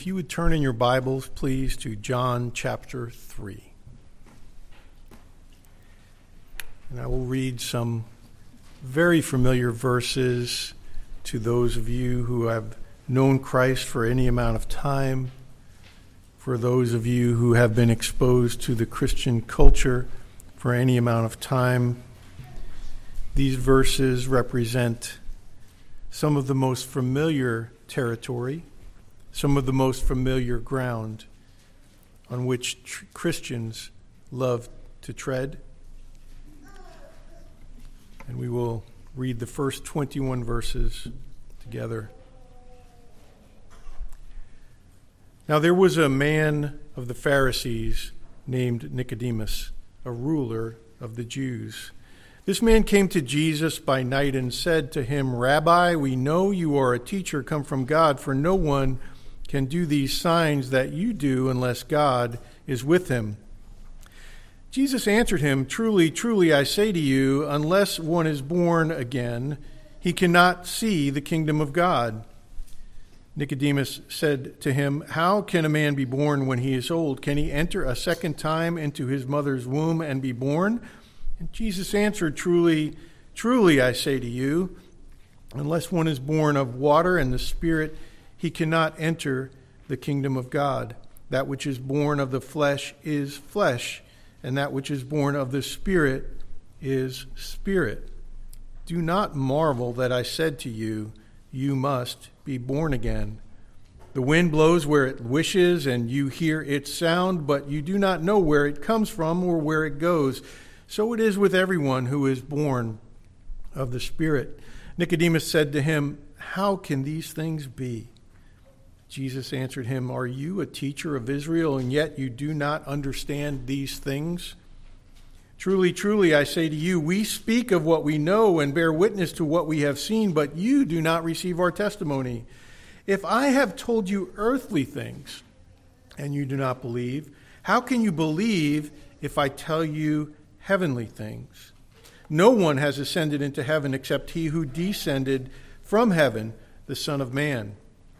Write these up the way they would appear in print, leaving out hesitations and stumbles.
if you would turn in your Bibles, please, to John chapter 3. And I will read some very familiar verses to those of you who have known Christ for any amount of time, for those of you who have been exposed to the Christian culture for any amount of time. These verses represent some of the most familiar territory, some of the most familiar ground on which Christians love to tread. And we will read the first 21 verses together. Now there was a man of the Pharisees named Nicodemus, a ruler of the Jews. This man came to Jesus by night and said to him, "Rabbi, we know you are a teacher come from God, for no one can do these signs that you do unless God is with him." Jesus answered him, "Truly, truly, I say to you, unless one is born again, he cannot see the kingdom of God." Nicodemus said to him, "How can a man be born when he is old? Can he enter a second time into his mother's womb and be born?" And Jesus answered, "Truly, truly, I say to you, unless one is born of water and the Spirit, he cannot enter the kingdom of God. That which is born of the flesh is flesh, and that which is born of the Spirit is spirit. Do not marvel that I said to you, you must be born again. The wind blows where it wishes, and you hear its sound, but you do not know where it comes from or where it goes. So it is with everyone who is born of the Spirit." Nicodemus said to him, "How can these things be?" Jesus answered him, "Are you a teacher of Israel, and yet you do not understand these things? Truly, truly, I say to you, we speak of what we know and bear witness to what we have seen, but you do not receive our testimony. If I have told you earthly things, and you do not believe, how can you believe if I tell you heavenly things? No one has ascended into heaven except he who descended from heaven, the Son of Man.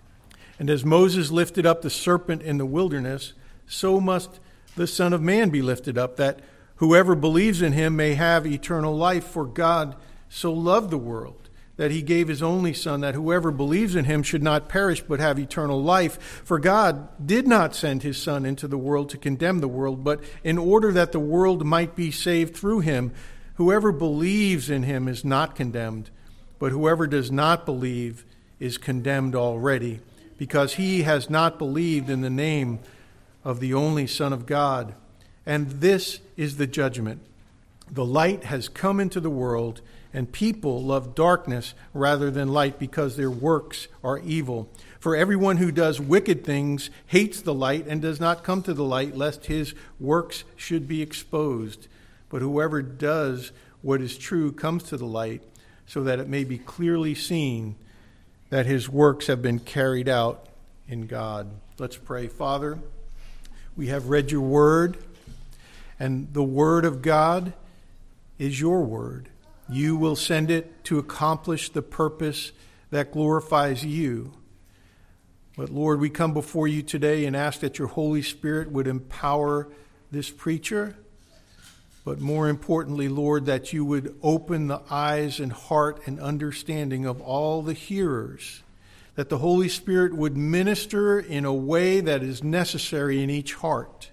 And as Moses lifted up the serpent in the wilderness, so must the Son of Man be lifted up, that whoever believes in him may have eternal life. For God so loved the world that he gave his only Son, that whoever believes in him should not perish but have eternal life. For God did not send his Son into the world to condemn the world, but in order that the world might be saved through him. Whoever believes in him is not condemned, but whoever does not believe is condemned already, because he has not believed in the name of the only Son of God. And this is the judgment. The light has come into the world, and people love darkness rather than light, because their works are evil. For everyone who does wicked things hates the light and does not come to the light, lest his works should be exposed. But whoever does what is true comes to the light, so that it may be clearly seen that his works have been carried out in God." Let's pray. Father, we have read your word, and the word of God is your word. You will send it to accomplish the purpose that glorifies you. But Lord, we come before you today and ask that your Holy Spirit would empower this preacher. But more importantly, Lord, that you would open the eyes and heart and understanding of all the hearers, that the Holy Spirit would minister in a way that is necessary in each heart.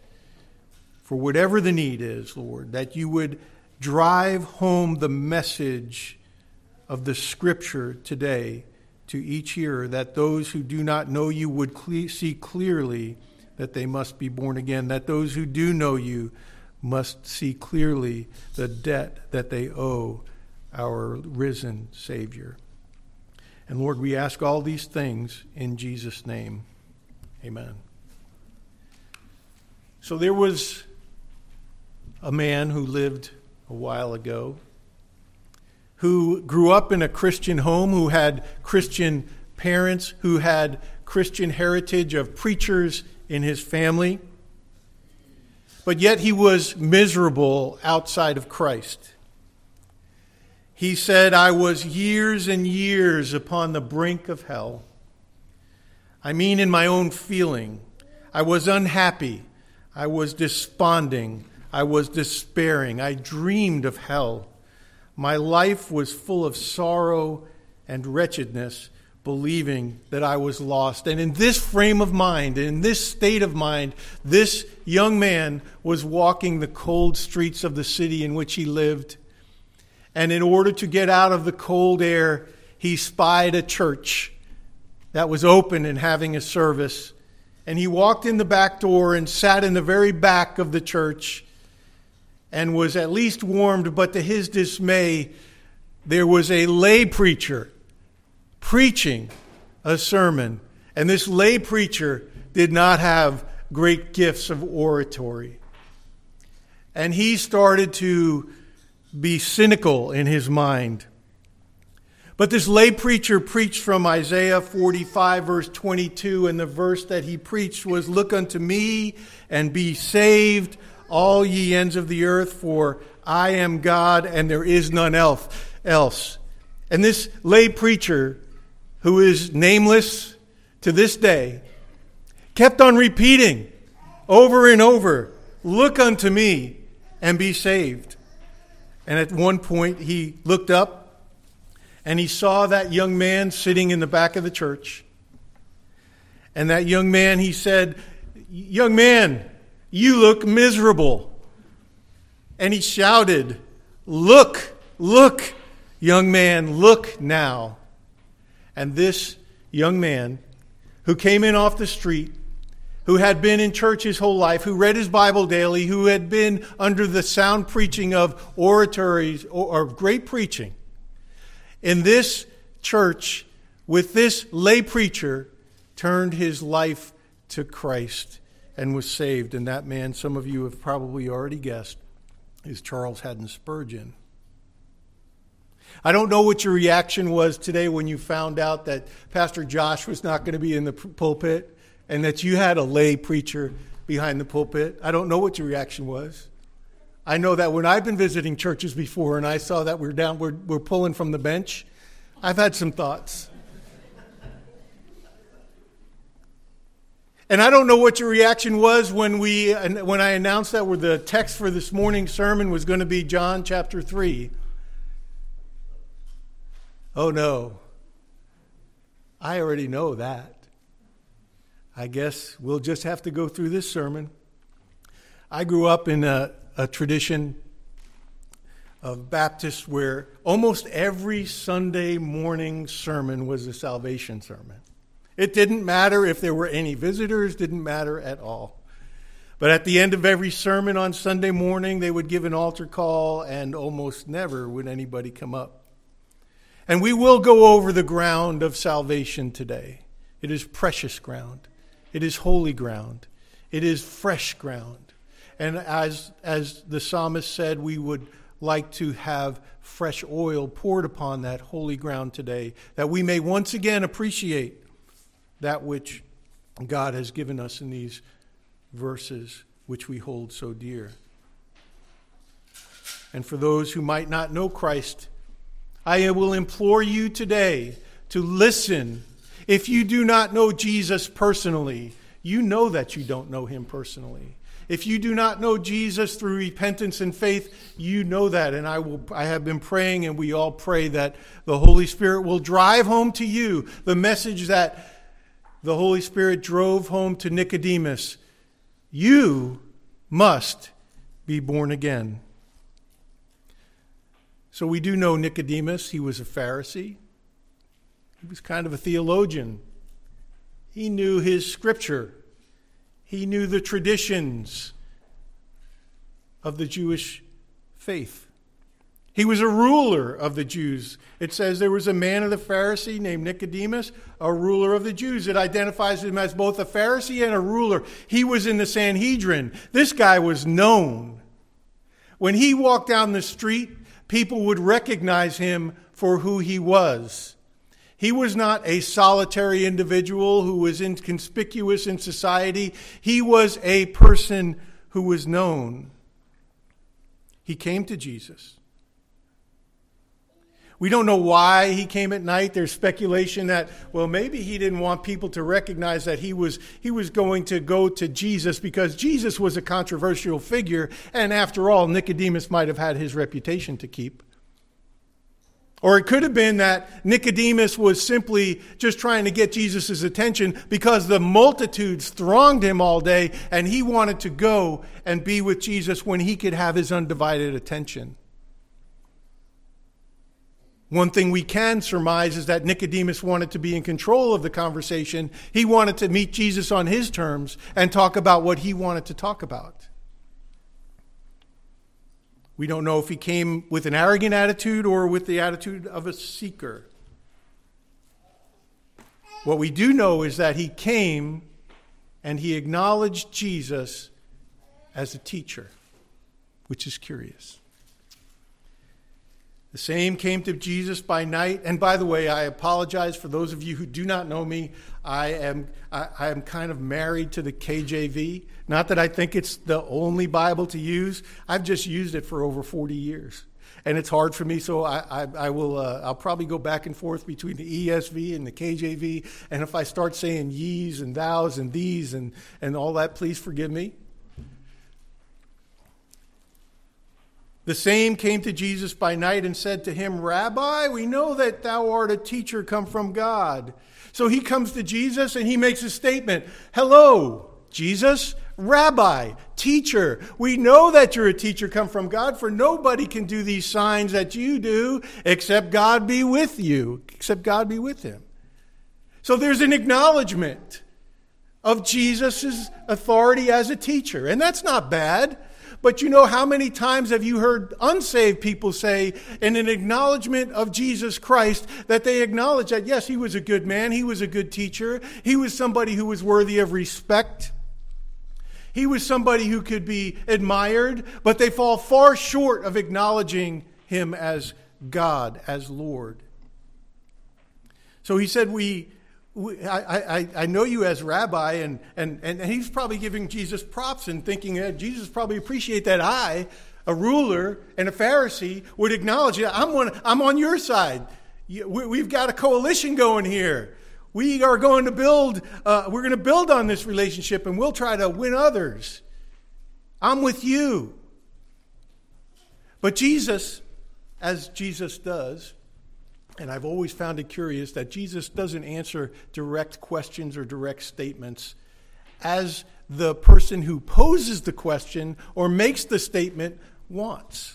For whatever the need is, Lord, that you would drive home the message of the Scripture today to each hearer, that those who do not know you would see clearly that they must be born again, that those who do know you must see clearly the debt that they owe our risen Savior. And Lord, we ask all these things in Jesus' name. Amen. So there was a man who lived a while ago, who grew up in a Christian home, who had Christian parents, who had Christian heritage of preachers in his family. But yet he was miserable outside of Christ. He said, "I was years and years upon the brink of hell. I mean in my own feeling. I was unhappy. I was desponding. I was despairing. I dreamed of hell. My life was full of sorrow and wretchedness, believing that I was lost. And in this frame of mind, in this state of mind, this young man was walking the cold streets of the city in which he lived. And in order to get out of the cold air, he spied a church that was open and having a service. And he walked in the back door and sat in the very back of the church and was at least warmed, but to his dismay, there was a lay preacher preaching a sermon. And this lay preacher did not have great gifts of oratory. And he started to be cynical in his mind. But this lay preacher preached from Isaiah 45, verse 22, and the verse that he preached was, "Look unto me and be saved, all ye ends of the earth, for I am God and there is none else." And this lay preacher, who is nameless to this day, kept on repeating over and over, "Look unto me and be saved." And at one point he looked up and he saw that young man sitting in the back of the church. And that young man, he said, "Young man, you look miserable." And he shouted, "Look, look, young man, look now." And this young man, who came in off the street, who had been in church his whole life, who read his Bible daily, who had been under the sound preaching of oratories or great preaching, in this church with this lay preacher, turned his life to Christ and was saved. And that man, some of you have probably already guessed, is Charles Haddon Spurgeon. I don't know what your reaction was today when you found out that Pastor Josh was not going to be in the pulpit and that you had a lay preacher behind the pulpit. I don't know what your reaction was. I know that when I've been visiting churches before and I saw that we're pulling from the bench, I've had some thoughts. And I don't know what your reaction was when I announced that the text for this morning's sermon was going to be John chapter 3. Oh no, I already know that. I guess we'll just have to go through this sermon. I grew up in a tradition of Baptist where almost every Sunday morning sermon was a salvation sermon. It didn't matter if there were any visitors, didn't matter at all. But at the end of every sermon on Sunday morning, they would give an altar call, and almost never would anybody come up. And we will go over the ground of salvation today. It is precious ground. It is holy ground. It is fresh ground. And as the psalmist said, we would like to have fresh oil poured upon that holy ground today, that we may once again appreciate that which God has given us in these verses, which we hold so dear. And for those who might not know Christ, I will implore you today to listen. If you do not know Jesus personally, you know that you don't know him personally. If you do not know Jesus through repentance and faith, you know that. And I have been praying, and we all pray that the Holy Spirit will drive home to you the message that the Holy Spirit drove home to Nicodemus. You must be born again. So we do know Nicodemus. He was a Pharisee. He was kind of a theologian. He knew his scripture. He knew the traditions of the Jewish faith. He was a ruler of the Jews. It says there was a man of the Pharisee named Nicodemus, a ruler of the Jews. It identifies him as both a Pharisee and a ruler. He was in the Sanhedrin. This guy was known. When he walked down the street, people would recognize him for who he was. He was not a solitary individual who was inconspicuous in society. He was a person who was known. He came to Jesus. We don't know why he came at night. There's speculation that, well, maybe he didn't want people to recognize that he was going to go to Jesus because Jesus was a controversial figure. And after all, Nicodemus might have had his reputation to keep. Or it could have been that Nicodemus was simply just trying to get Jesus' attention because the multitudes thronged him all day and he wanted to go and be with Jesus when he could have his undivided attention. One thing we can surmise is that Nicodemus wanted to be in control of the conversation. He wanted to meet Jesus on his terms and talk about what he wanted to talk about. We don't know if he came with an arrogant attitude or with the attitude of a seeker. What we do know is that he came and he acknowledged Jesus as a teacher, which is curious. The same came to Jesus by night. And by the way, I apologize for those of you who do not know me. I am kind of married to the KJV. Not that I think it's the only Bible to use. I've just used it for over 40 years. And it's hard for me, so I'll probably go back and forth between the ESV and the KJV. And if I start saying ye's and thous and these and all that, please forgive me. The same came to Jesus by night and said to him, Rabbi, we know that thou art a teacher come from God. So he comes to Jesus and he makes a statement. Hello, Jesus, Rabbi, teacher. We know that you're a teacher come from God, for nobody can do these signs that you do except God be with you, except God be with him. So there's an acknowledgement of Jesus' authority as a teacher. And that's not bad. But you know, how many times have you heard unsaved people say in an acknowledgement of Jesus Christ that they acknowledge that, yes, he was a good man, he was a good teacher, he was somebody who was worthy of respect, he was somebody who could be admired, but they fall far short of acknowledging him as God, as Lord. So he said, I know you as rabbi, and he's probably giving Jesus props and thinking that Jesus probably appreciate that I, a ruler and a Pharisee, would acknowledge that I'm on your side. We've got a coalition going here. We are going to build. We're going to build on this relationship, and we'll try to win others. I'm with you. But Jesus, as Jesus does. And I've always found it curious that Jesus doesn't answer direct questions or direct statements as the person who poses the question or makes the statement wants.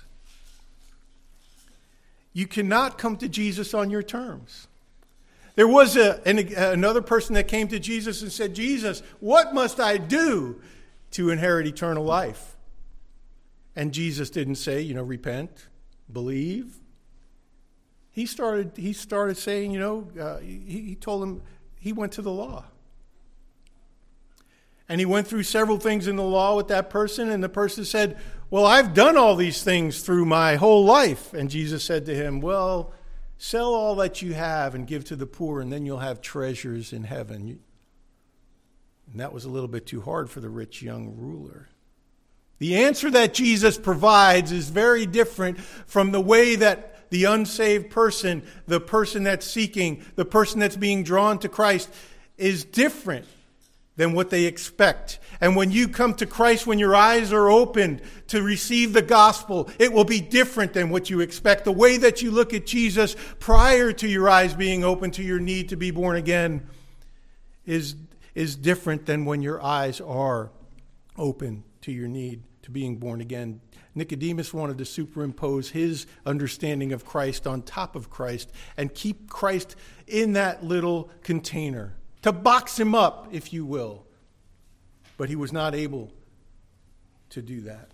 You cannot come to Jesus on your terms. There was another person that came to Jesus and said, Jesus, what must I do to inherit eternal life? And Jesus didn't say, repent, believe. He started saying, he told him he went to the law. And he went through several things in the law with that person, and the person said, well, I've done all these things through my whole life. And Jesus said to him, well, sell all that you have and give to the poor, and then you'll have treasures in heaven. And that was a little bit too hard for the rich young ruler. The answer that Jesus provides is very different from the way that the unsaved person, the person that's seeking, the person that's being drawn to Christ is different than what they expect. And when you come to Christ, when your eyes are opened to receive the gospel, it will be different than what you expect. The way that you look at Jesus prior to your eyes being open to your need to be born again is different than when your eyes are open to your need to being born again. Nicodemus wanted to superimpose his understanding of Christ on top of Christ and keep Christ in that little container, to box him up, if you will. But he was not able to do that.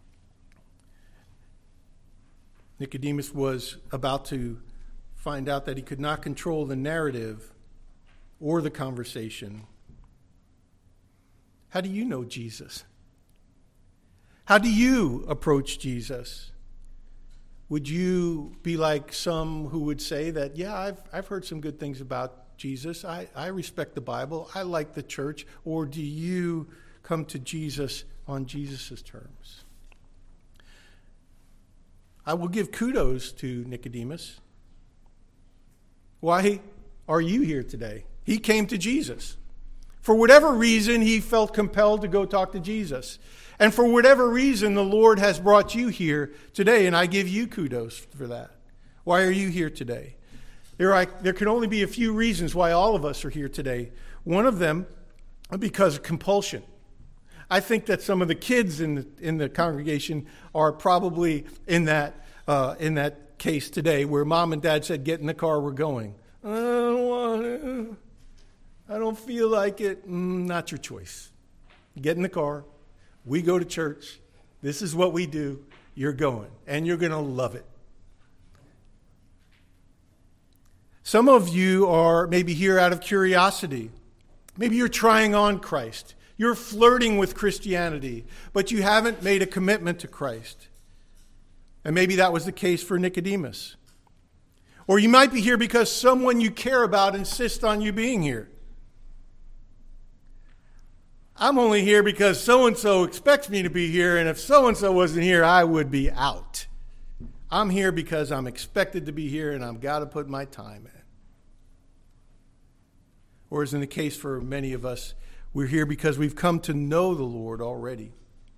Nicodemus was about to find out that he could not control the narrative or the conversation. How do you know Jesus? How do you approach Jesus? Would you be like some who would say that, yeah, I've heard some good things about Jesus. I respect the Bible. I like the church. Or do you come to Jesus on Jesus' terms? I will give kudos to Nicodemus Why are you here today? He came to Jesus. For whatever reason, he felt compelled to go talk to Jesus. And for whatever reason, the Lord has brought you here today, and I give you kudos for that. Why are you here today? There can only be a few reasons why all of us are here today. One of them, because of compulsion. I think that some of the kids in the congregation are probably in that case today, where mom and dad said, "Get in the car, we're going." I don't want to. I don't feel like it. Not your choice. Get in the car. We go to church. This is what we do. You're going, and you're going to love it. Some of you are maybe here out of curiosity. Maybe you're trying on Christ. You're flirting with Christianity, but you haven't made a commitment to Christ. And maybe that was the case for Nicodemus. Or you might be here because someone you care about insists on you being here. I'm only here because so-and-so expects me to be here, and if so-and-so wasn't here, I would be out. I'm here because I'm expected to be here, and I've got to put my time in. Or as in the case for many of us, we're here because we've come to know the Lord already.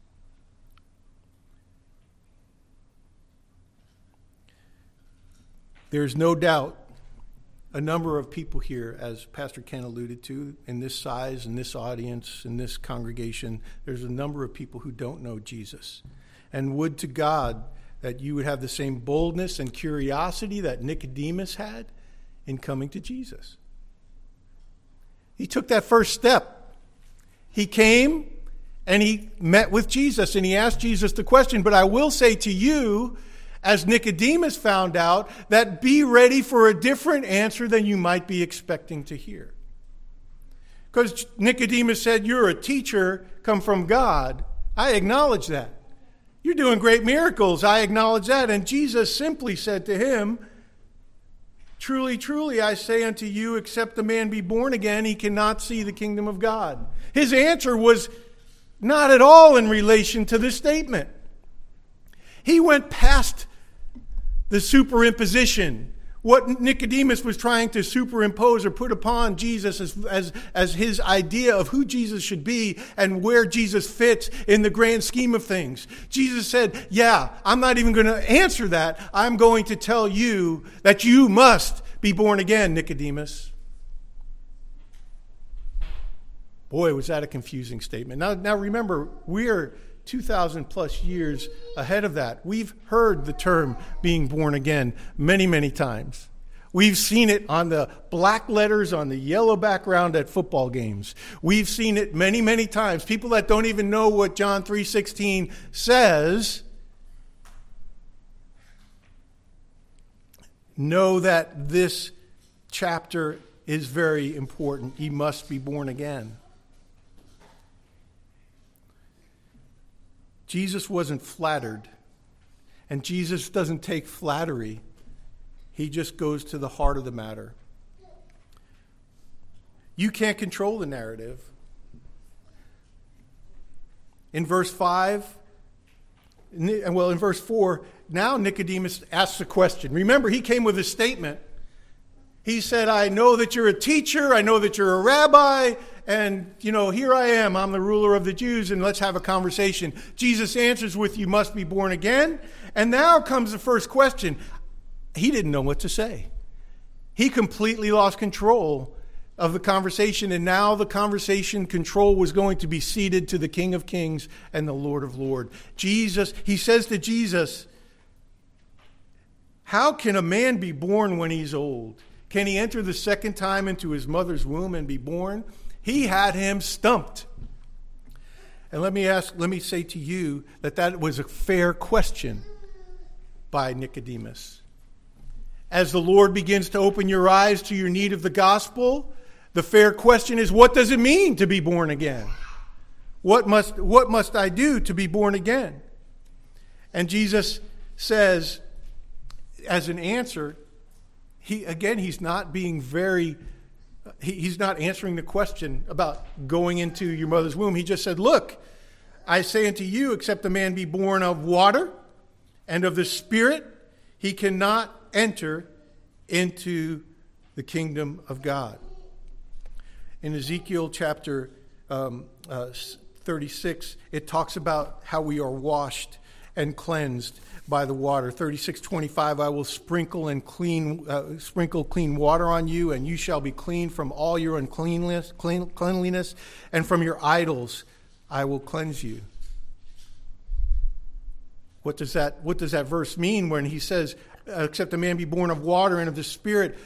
There's no doubt a number of people here, as Pastor Ken alluded to, in this size, in this audience, in this congregation, there's a number of people who don't know Jesus. And would to God that you would have the same boldness and curiosity that Nicodemus had in coming to Jesus. He took that first step. He came and he met with Jesus and he asked Jesus the question. But I will say to you, as Nicodemus found out, that be ready for a different answer than you might be expecting to hear. Because Nicodemus said, "You're a teacher come from God." I acknowledge that. "You're doing great miracles." I acknowledge that. And Jesus simply said to him, "Truly, truly, I say unto you, except a man be born again, he cannot see the kingdom of God." His answer was not at all in relation to this statement. He went past the superimposition, what Nicodemus was trying to superimpose or put upon Jesus as his idea of who Jesus should be and where Jesus fits in the grand scheme of things. Jesus said, "Yeah, I'm not even going to answer that. I'm going to tell you that you must be born again, Nicodemus." Boy, was that a confusing statement. Now remember, we're 2,000 plus years ahead of that. We've heard the term being born again many, many times. We've seen it on the black letters on the yellow background at football games. We've seen it many, many times. People that don't even know what John 3:16 says know that this chapter is very important. He must be born again. Jesus wasn't flattered, and Jesus doesn't take flattery. He just goes to the heart of the matter. You can't control the narrative. In verse 5, in verse 4, now Nicodemus asks a question. Remember, he came with a statement. He said, "I know that you're a teacher. I know that you're a rabbi. And, here I am. I'm the ruler of the Jews, and let's have a conversation." Jesus answers with, "You must be born again." And now comes the first question. He didn't know what to say. He completely lost control of the conversation, and now the conversation control was going to be ceded to the King of Kings and the Lord of Lords. He says to Jesus, "How can a man be born when he's old? Can he enter the second time into his mother's womb and be born?" He had him stumped. And let me say to you that was a fair question by Nicodemus. As the Lord begins to open your eyes to your need of the gospel, the fair question is, what does it mean to be born again? What must I do to be born again? And Jesus says, as an answer, he's not being he's not answering the question about going into your mother's womb. He just said, "Look, I say unto you, except a man be born of water and of the Spirit, he cannot enter into the kingdom of God. In Ezekiel chapter 36, it talks about how we are washed and cleansed by the water. 36:25, I will sprinkle clean water on you, and you shall be clean from all your uncleanliness, and from your idols I will cleanse you. What does that verse mean when he says, except a man be born of water and of the Spirit?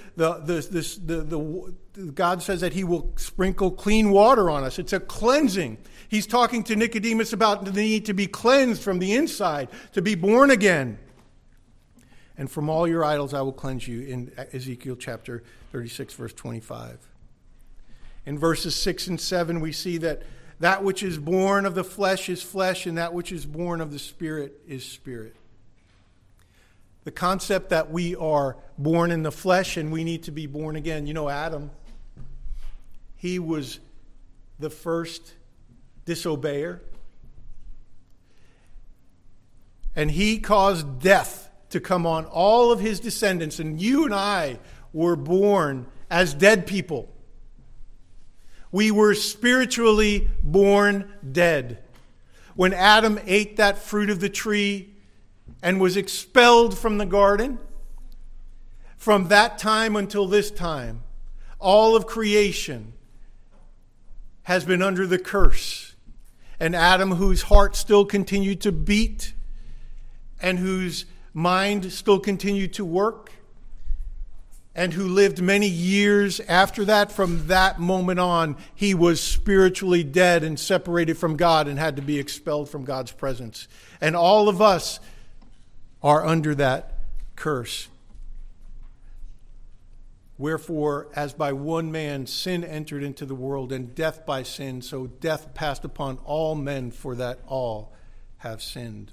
God says that he will sprinkle clean water on us. It's a cleansing. He's talking to Nicodemus about the need to be cleansed from the inside, to be born again. And from all your idols I will cleanse you, in Ezekiel chapter 36, verse 25. In verses 6 and 7, we see that which is born of the flesh is flesh, and that which is born of the Spirit is spirit. The concept that we are born in the flesh and we need to be born again. You know, Adam, he was the first disobeyer. And he caused death to come on all of his descendants. And you and I were born as dead people. We were spiritually born dead. When Adam ate that fruit of the tree and was expelled from the garden, from that time until this time, all of creation has been under the curse. And Adam, whose heart still continued to beat and whose mind still continued to work, and who lived many years after that, from that moment on, he was spiritually dead and separated from God and had to be expelled from God's presence. And all of us are under that curse. Wherefore, as by one man sin entered into the world, and death by sin, so death passed upon all men, for that all have sinned.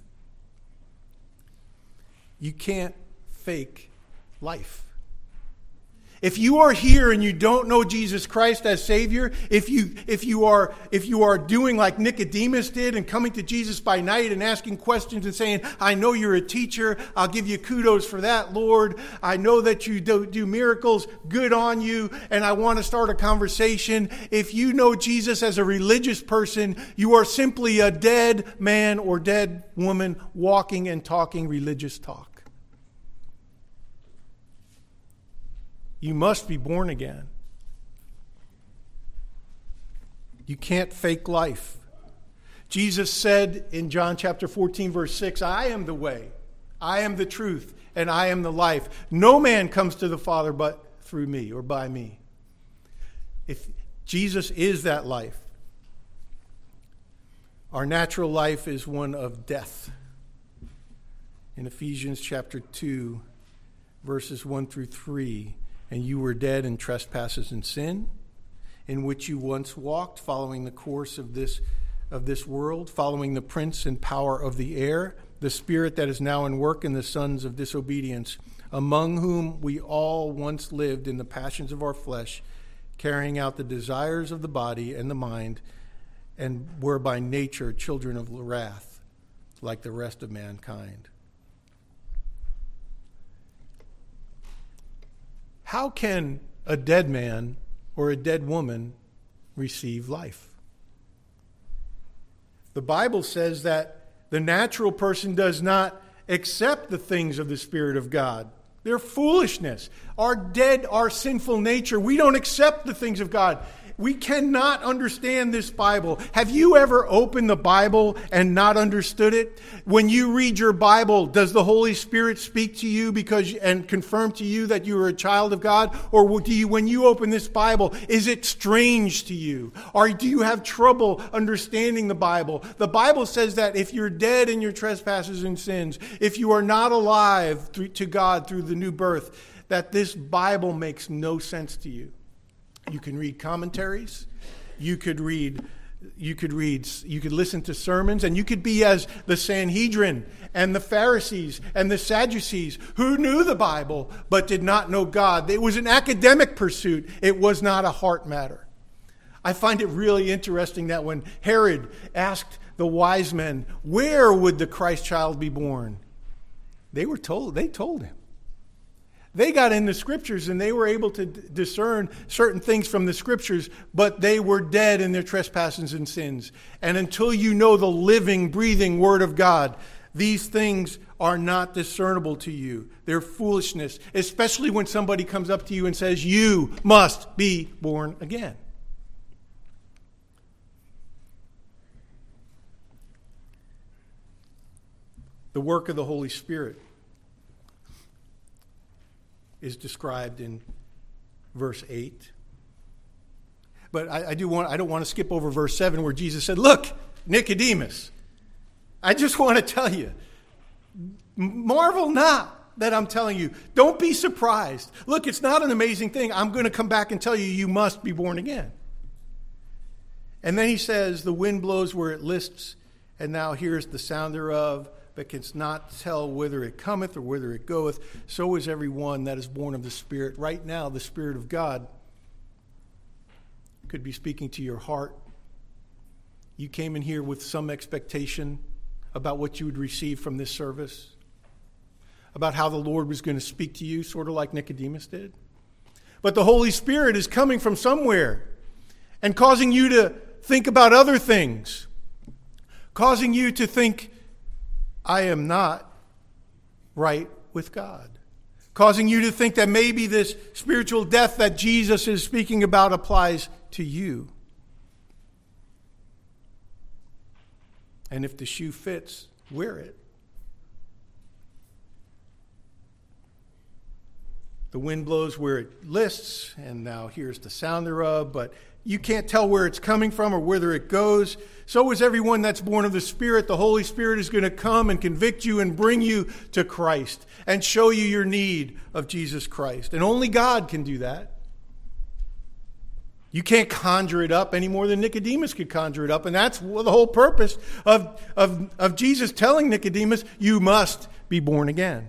You can't fake life. If you are here and you don't know Jesus Christ as Savior, if you are doing like Nicodemus did and coming to Jesus by night and asking questions and saying, I know you're a teacher, I'll give you kudos for that, Lord. I know that you do miracles, good on you, and I want to start a conversation. If you know Jesus as a religious person, you are simply a dead man or dead woman walking and talking religious talk. You must be born again. You can't fake life. Jesus said in John chapter 14, verse 6, I am the way, I am the truth, and I am the life. No man comes to the Father but through me or by me. If Jesus is that life, our natural life is one of death. In Ephesians chapter 2, verses 1 through 3, and you were dead in trespasses and sin, in which you once walked, following the course of this world, following the prince and power of the air, the spirit that is now in work in the sons of disobedience, among whom we all once lived in the passions of our flesh, carrying out the desires of the body and the mind, and were by nature children of wrath, like the rest of mankind. How can a dead man or a dead woman receive life? The Bible says that the natural person does not accept the things of the Spirit of God. They're foolishness. Our sinful nature, we don't accept the things of God. We cannot understand this Bible. Have you ever opened the Bible and not understood it? When you read your Bible, does the Holy Spirit speak to you and confirm to you that you are a child of God? Or when you open this Bible, is it strange to you? Or do you have trouble understanding the Bible? The Bible says that if you're dead in your trespasses and sins, if you are not alive to God through the new birth, that this Bible makes no sense to you. You can read commentaries, you could listen to sermons, and you could be as the Sanhedrin and the Pharisees and the Sadducees who knew the Bible but did not know God. It was an academic pursuit. It was not a heart matter. I find it really interesting that when Herod asked the wise men, where would the Christ child be born? They told him. They got in the Scriptures and they were able to discern certain things from the Scriptures, but they were dead in their trespasses and sins. And until you know the living, breathing Word of God, these things are not discernible to you. They're foolishness, especially when somebody comes up to you and says, you must be born again. The work of the Holy Spirit is described in verse 8. But I don't want to skip over verse 7 where Jesus said, look, Nicodemus, I just want to tell you, marvel not that I'm telling you. Don't be surprised. Look, it's not an amazing thing. I'm going to come back and tell you, you must be born again. And then he says, the wind blows where it lists, and now here's the sound thereof, but canst not tell whither it cometh or whither it goeth. So is every one that is born of the Spirit. Right now, the Spirit of God could be speaking to your heart. You came in here with some expectation about what you would receive from this service, about how the Lord was going to speak to you, sort of like Nicodemus did. But the Holy Spirit is coming from somewhere and causing you to think about other things, causing you to think, I am not right with God, causing you to think that maybe this spiritual death that Jesus is speaking about applies to you. And if the shoe fits, wear it. The wind blows where it lists, and now here's the sound thereof, but you can't tell where it's coming from or whither it goes. So is everyone that's born of the Spirit. The Holy Spirit is going to come and convict you and bring you to Christ and show you your need of Jesus Christ. And only God can do that. You can't conjure it up any more than Nicodemus could conjure it up. And that's the whole purpose of Jesus telling Nicodemus, you must be born again.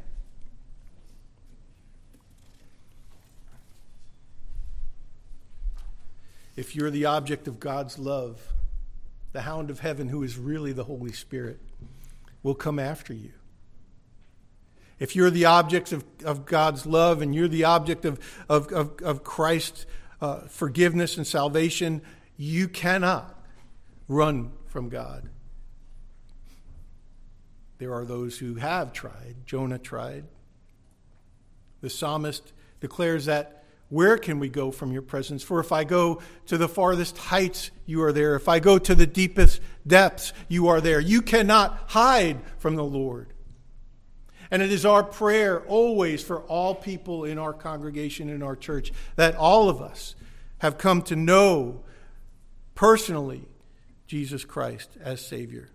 If you're the object of God's love, the hound of heaven, who is really the Holy Spirit, will come after you. If you're the object of God's love and you're the object of Christ's forgiveness and salvation, you cannot run from God. There are those who have tried. Jonah tried. The psalmist declares that, where can we go from your presence? For if I go to the farthest heights, you are there. If I go to the deepest depths, you are there. You cannot hide from the Lord. And it is our prayer always for all people in our congregation, in our church, that all of us have come to know personally Jesus Christ as Savior.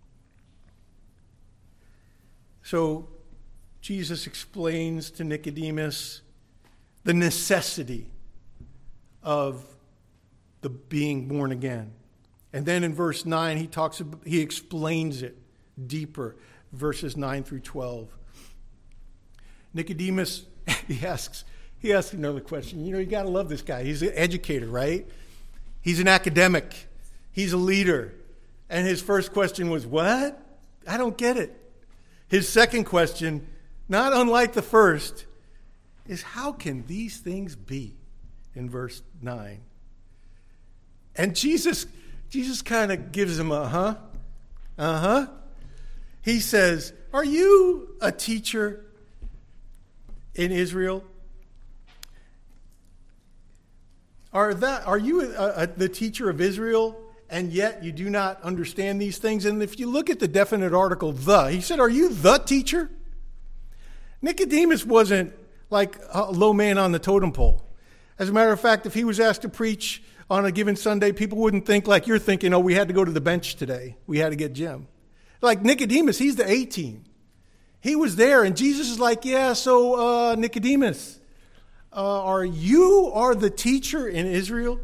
So Jesus explains to Nicodemus the necessity of the being born again. And then in verse 9, he explains it deeper, verses 9 through 12. Nicodemus, he asks another question. You got to love this guy. He's an educator, right? He's an academic. He's a leader. And his first question was, what? I don't get it. His second question, not unlike the first, is how can these things be? In verse 9. And Jesus kind of gives him a He says, are you a teacher in Israel? Are you the teacher of Israel, and yet you do not understand these things? And if you look at the definite article, he said, are you the teacher? Nicodemus wasn't like a low man on the totem pole. As a matter of fact, if he was asked to preach on a given Sunday, people wouldn't think like you're thinking, oh, we had to go to the bench today. We had to get Jim. Like Nicodemus, he's the A-team. He was there, and Jesus is like, yeah, so Nicodemus, are the teacher in Israel?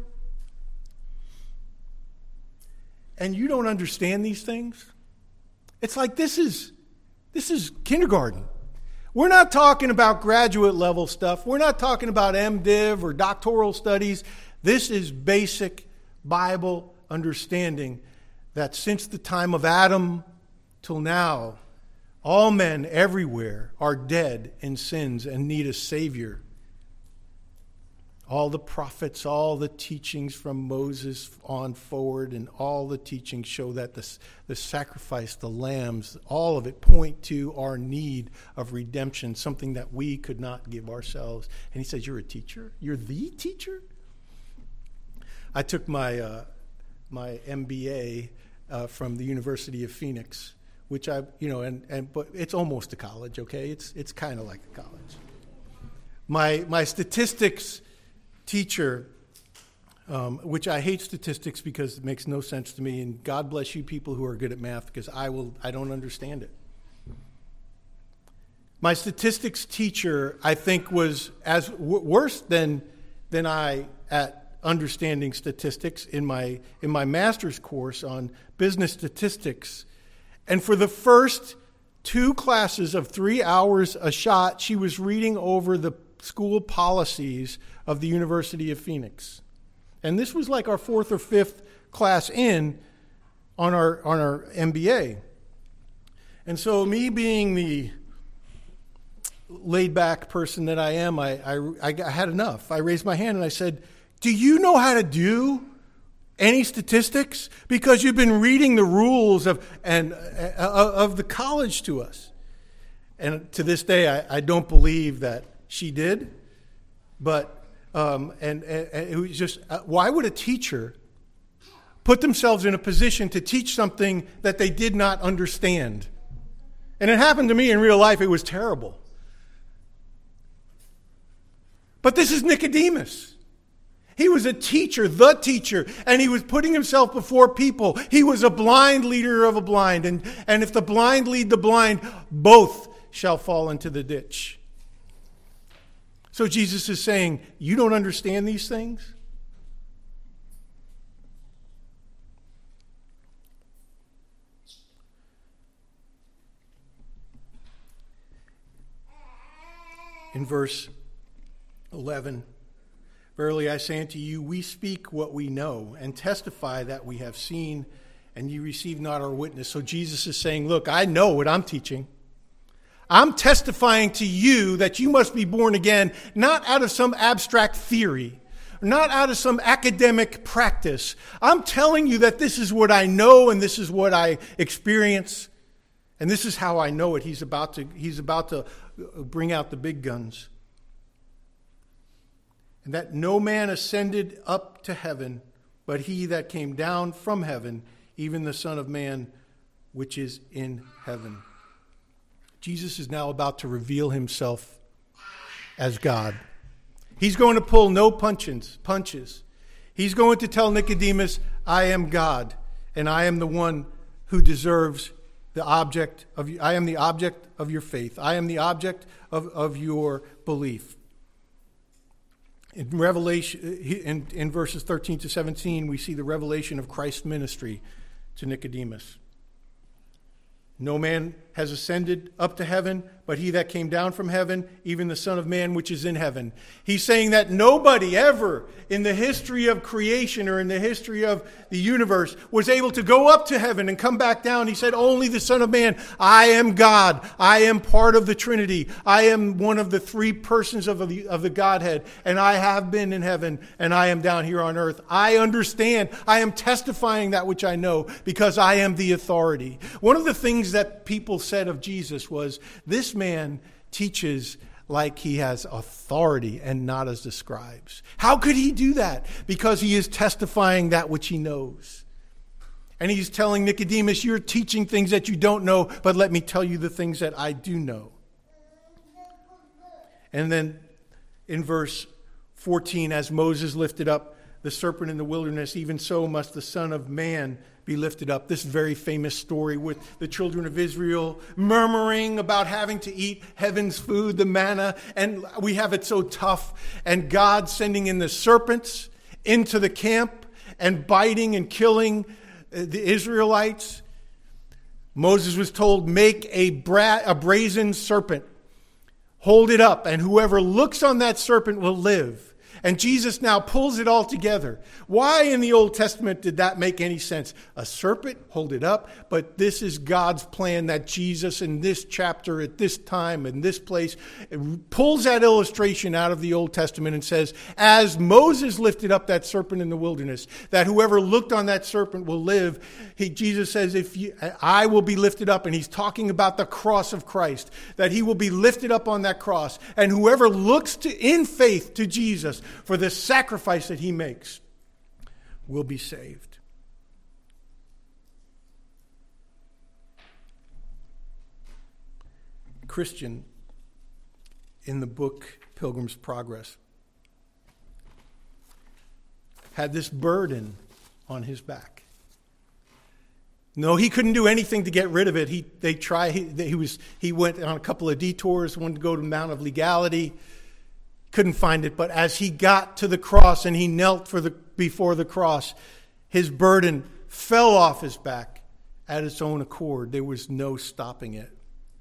And you don't understand these things? It's like this is kindergarten. We're not talking about graduate level stuff. We're not talking about MDiv or doctoral studies. This is basic Bible understanding that since the time of Adam till now, All men everywhere are dead in sins and need a Savior. All the prophets, all the teachings from Moses on forward, and all the teachings show that the sacrifice, the lambs, all of it point to our need of redemption, something that we could not give ourselves. And he says, you're a teacher? You're the teacher? I took my MBA from the University of Phoenix, which but it's almost a college, okay? It's kind of like a college. My statistics teacher, which I hate statistics because it makes no sense to me, and God bless you people who are good at math, because I don't understand it. My statistics teacher, I think, was as worse than I at understanding statistics in my master's course on business statistics. And for the first 2 classes of 3 hours a shot, she was reading over the school policies of the University of Phoenix. And this was like our 4th or 5th class in on our MBA. And so me being the laid-back person that I am, I had enough. I raised my hand and I said, do you know how to do any statistics? Because you've been reading the rules of the college to us. And to this day, I don't believe that she did. But and it was just, why would a teacher put themselves in a position to teach something that they did not understand? And it happened to me in real life. It was terrible. But this is Nicodemus. He was a teacher, the teacher, and he was putting himself before people. He was a blind leader of a blind. And if the blind lead the blind, both shall fall into the ditch. So Jesus is saying, you don't understand these things? In verse 11, verily I say unto you, we speak what we know and testify that we have seen, and ye receive not our witness. So Jesus is saying, look, I know what I'm teaching. I'm testifying to you that you must be born again, not out of some abstract theory, not out of some academic practice. I'm telling you that this is what I know and this is what I experience, and this is how I know it. He's about to bring out the big guns. And that no man ascended up to heaven, but he that came down from heaven, even the Son of Man, which is in heaven. Jesus is now about to reveal himself as God. He's going to pull no punches. He's going to tell Nicodemus, I am God, and I am the one who deserves the object of you. I am the object of your faith. I am the object of your belief. In Revelation, in verses 13 to 17, we see the revelation of Christ's ministry to Nicodemus. No man has ascended up to heaven, but he that came down from heaven, even the Son of Man, which is in heaven. He's saying that nobody ever in the history of creation or in the history of the universe was able to go up to heaven and come back down. He said, only the Son of Man. I am God. I am part of the Trinity. I am one of the 3 persons of the Godhead, and I have been in heaven, and I am down here on earth. I understand. I am testifying that which I know because I am the authority. One of the things that people said of Jesus was, this man teaches like he has authority and not as the scribes. How could he do that? Because he is testifying that which he knows. And he's telling Nicodemus, you're teaching things that you don't know, but let me tell you the things that I do know. And then in verse 14, as Moses lifted up the serpent in the wilderness, even so must the Son of Man be lifted up. This very famous story with the children of Israel murmuring about having to eat heaven's food, the manna, and we have it so tough. And God sending in the serpents into the camp and biting and killing the Israelites. Moses was told, make a brazen serpent, hold it up, and whoever looks on that serpent will live. And Jesus now pulls it all together. Why in the Old Testament did that make any sense? A serpent, hold it up. But this is God's plan that Jesus in this chapter, at this time, in this place, pulls that illustration out of the Old Testament and says, as Moses lifted up that serpent in the wilderness, that whoever looked on that serpent will live. Jesus says, I will be lifted up. And he's talking about the cross of Christ, that he will be lifted up on that cross. And whoever looks in faith to Jesus for the sacrifice that he makes will be saved. Christian, in the book Pilgrim's Progress, had this burden on his back. No, he couldn't do anything to get rid of it. He went on a couple of detours, wanted to go to the Mount of Legality, couldn't find it. But as he got to the cross and he knelt before the cross, his burden fell off his back at its own accord. There was no stopping it.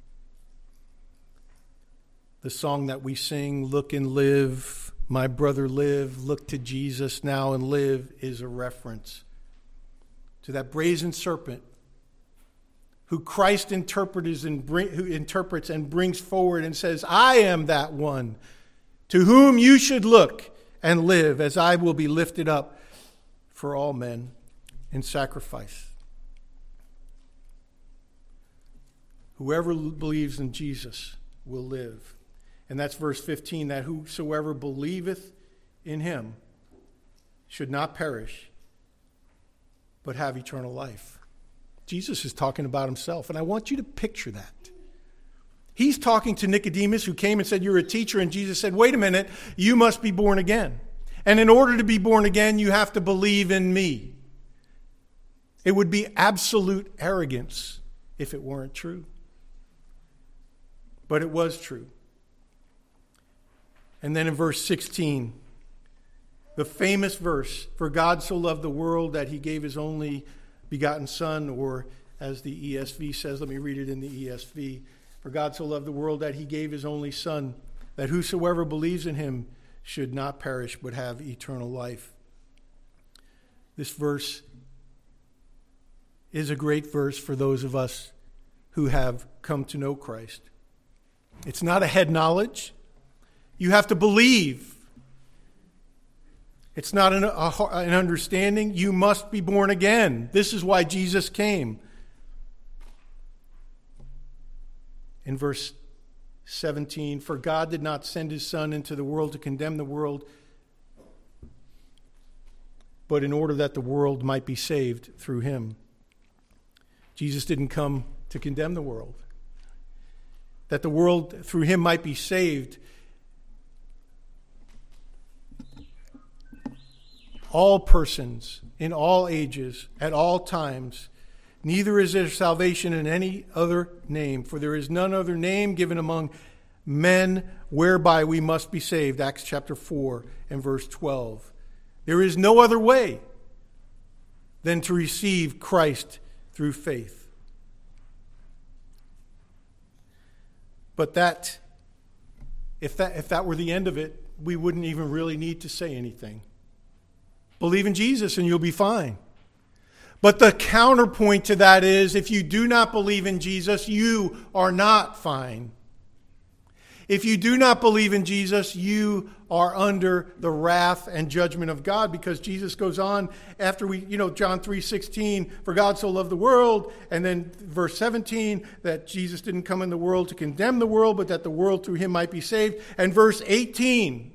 The song that we sing, "Look and Live, My Brother Live, Look to Jesus Now and Live," is a reference to that brazen serpent who Christ interprets and brings forward and says, I am that one to whom you should look and live, as I will be lifted up for all men in sacrifice. Whoever believes in Jesus will live. And that's verse 15, that whosoever believeth in him should not perish, but have eternal life. Jesus is talking about himself, and I want you to picture that. He's talking to Nicodemus, who came and said, you're a teacher, and Jesus said, wait a minute, you must be born again. And in order to be born again, you have to believe in me. It would be absolute arrogance if it weren't true. But it was true. And then in verse 16, the famous verse, for God so loved the world that he gave his only begotten Son, or as the ESV says, let me read it in the ESV, for God so loved the world that he gave his only Son, that whosoever believes in him should not perish but have eternal life. This verse is a great verse for those of us who have come to know Christ. It's not a head knowledge. You have to believe. It's not an understanding. You must be born again. This is why Jesus came. In verse 17, for God did not send his Son into the world to condemn the world, but in order that the world might be saved through him. Jesus didn't come to condemn the world. That the world through him might be saved. All persons, in all ages, at all times, neither is there salvation in any other name, for there is none other name given among men whereby we must be saved. Acts chapter 4 and verse 12. There is no other way than to receive Christ through faith. But if that were the end of it, we wouldn't even really need to say anything. Believe in Jesus and you'll be fine. But the counterpoint to that is, if you do not believe in Jesus, you are not fine. If you do not believe in Jesus, you are under the wrath and judgment of God, because Jesus goes on after John 3:16, for God so loved the world, and then verse 17, that Jesus didn't come in the world to condemn the world, but that the world through him might be saved. And verse 18,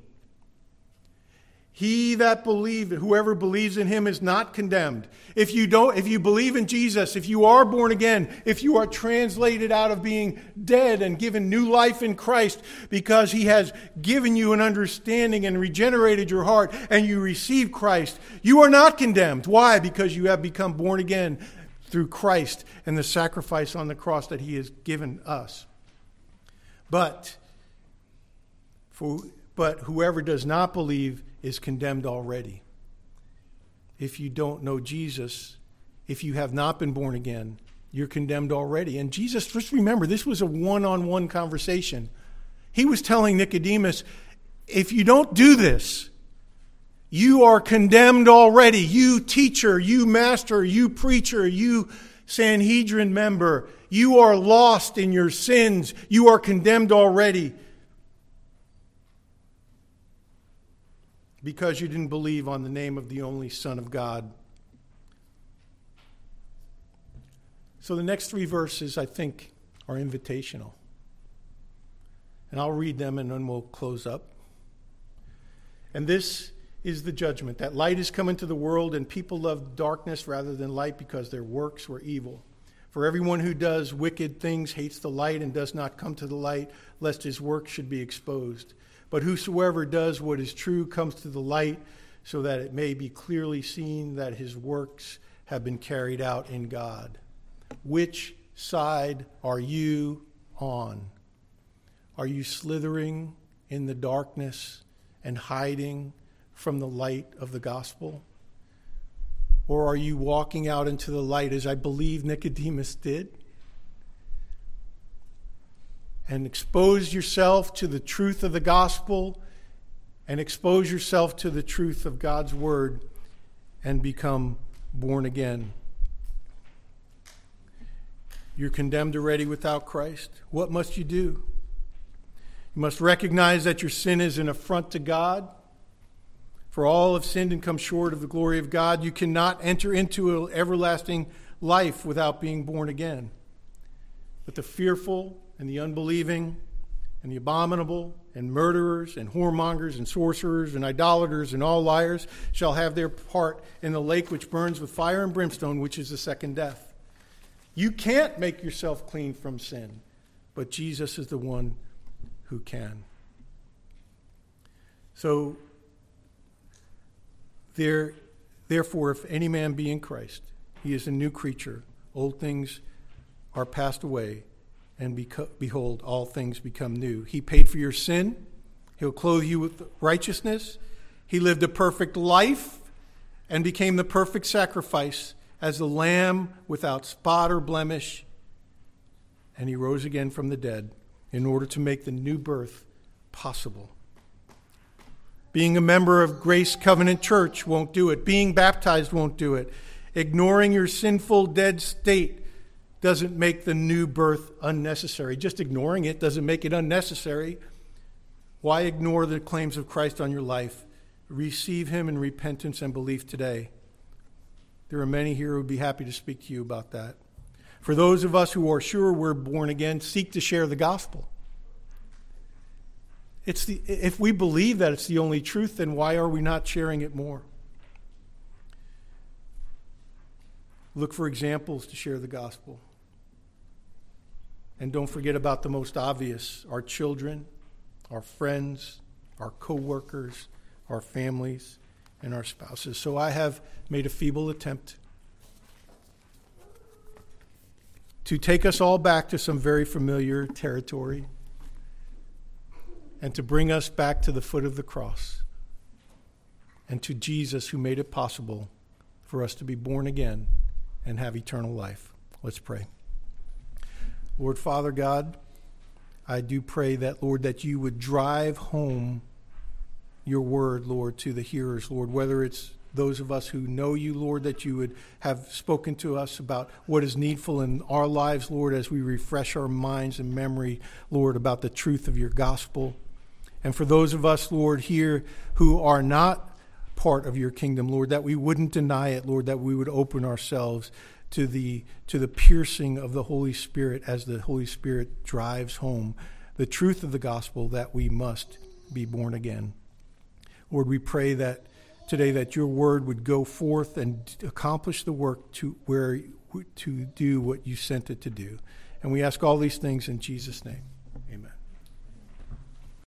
whoever believes in him is not condemned. If you believe in Jesus, if you are born again, if you are translated out of being dead and given new life in Christ, because he has given you an understanding and regenerated your heart, and you receive Christ, you are not condemned. Why? Because you have become born again through Christ and the sacrifice on the cross that he has given us. But whoever does not believe is condemned already. If you don't know Jesus, if you have not been born again, you're condemned already. And Jesus, just remember, this was a one-on-one conversation. He was telling Nicodemus, if you don't do this, You are condemned already. You teacher, you master, you preacher, you Sanhedrin member. You are lost in your sins. You are condemned already because you didn't believe on the name of the only Son of God. So the next 3 verses, I think, are invitational. And I'll read them and then we'll close up. And this is the judgment, that light has come into the world, and people loved darkness rather than light because their works were evil. For everyone who does wicked things hates the light and does not come to the light, lest his work should be exposed. But whosoever does what is true comes to the light, so that it may be clearly seen that his works have been carried out in God. Which side are you on? Are you slithering in the darkness and hiding from the light of the gospel? Or are you walking out into the light, as I believe Nicodemus did, and expose yourself to the truth of the gospel and expose yourself to the truth of God's word and become born again? You're condemned already without Christ. What must you do? You must recognize that your sin is an affront to God. For all have sinned and come short of the glory of God. You cannot enter into an everlasting life without being born again. But the fearful and the unbelieving and the abominable and murderers and whoremongers and sorcerers and idolaters and all liars shall have their part in the lake which burns with fire and brimstone, which is the second death. You can't make yourself clean from sin, but Jesus is the one who can. So, therefore, if any man be in Christ, he is a new creature. Old things are passed away, and behold, all things become new. He paid for your sin. He'll clothe you with righteousness. He lived a perfect life and became the perfect sacrifice as the lamb without spot or blemish. And he rose again from the dead in order to make the new birth possible. Being a member of Grace Covenant Church won't do it. Being baptized won't do it. Ignoring your sinful dead state doesn't make the new birth unnecessary. Just ignoring it doesn't make it unnecessary. Why ignore the claims of Christ on your life? Receive him in repentance and belief today. There are many here who would be happy to speak to you about that. For those of us who are sure we're born again, seek to share the gospel. If we believe that it's the only truth, then why are we not sharing it more? Look for examples to share the gospel. And don't forget about the most obvious, our children, our friends, our co-workers, our families, and our spouses. So I have made a feeble attempt to take us all back to some very familiar territory and to bring us back to the foot of the cross and to Jesus, who made it possible for us to be born again and have eternal life. Let's pray. Lord Father God, I do pray that, Lord, that you would drive home your word, Lord, to the hearers, Lord, whether it's those of us who know you, Lord, that you would have spoken to us about what is needful in our lives, Lord, as we refresh our minds and memory, Lord, about the truth of your gospel. And for those of us, Lord, here who are not part of your kingdom, Lord, that we wouldn't deny it, Lord, that we would open ourselves to the piercing of the Holy Spirit as the Holy Spirit drives home the truth of the gospel that we must be born again. Lord, we pray that today that your word would go forth and accomplish the work to do what you sent it to do. And we ask all these things in Jesus' name.